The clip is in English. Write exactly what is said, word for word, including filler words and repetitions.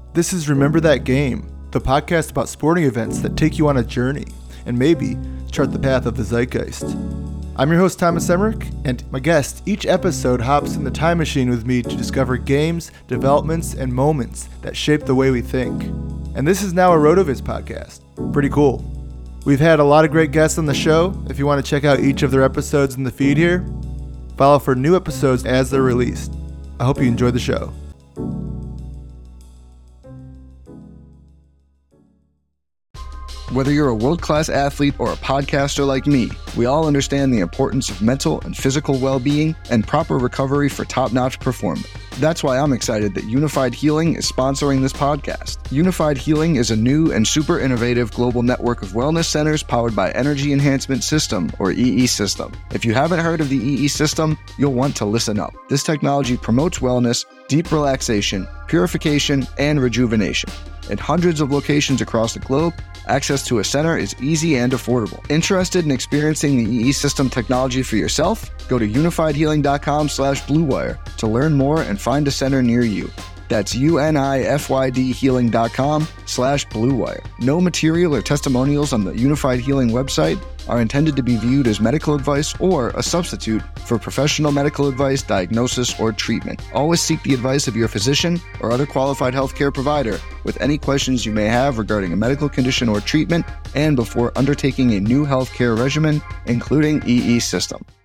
This is Remember That Game, the podcast about sporting events that take you on a journey and maybe chart the path of the zeitgeist. I'm your host, Thomas Emmerich, and my guest each episode hops in the time machine with me to discover games, developments, and moments that shape the way we think. And this is now a RotoViz podcast. Pretty cool. We've had a lot of great guests on the show. If you want to check out each of their episodes in the feed here, follow for new episodes as they're released. I hope you enjoy the show. Whether you're a world-class athlete or a podcaster like me, we all understand the importance of mental and physical well-being and proper recovery for top-notch performance. That's why I'm excited that Unified Healing is sponsoring this podcast. Unified Healing is a new and super innovative global network of wellness centers powered by Energy Enhancement System, or E E System. If you haven't heard of the E E System, you'll want to listen up. This technology promotes wellness, deep relaxation, purification, and rejuvenation. At hundreds of locations across the globe, access to a center is easy and affordable. Interested in experiencing the E E System technology for yourself? Go to unified healing dot com slash blue wire to learn more and find a center near you. That's unified healing dot com slash blue wire. No material or testimonials on the Unified Healing website are intended to be viewed as medical advice or a substitute for professional medical advice, diagnosis, or treatment. Always seek the advice of your physician or other qualified healthcare provider with any questions you may have regarding a medical condition or treatment and before undertaking a new healthcare regimen, including E E System.